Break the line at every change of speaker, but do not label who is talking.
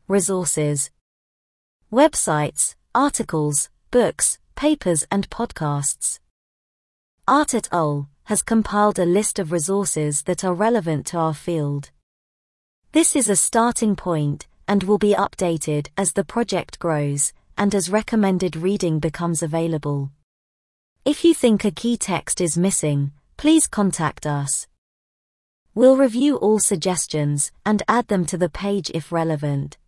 Resources. Websites, articles, books, papers and podcasts. Art et al. Has compiled a list of resources that are relevant to our field. This is a starting point, and will be updated as the project grows, and as recommended reading becomes available. If you think a key text is missing, please contact us. We'll review all suggestions and add them to the page if relevant.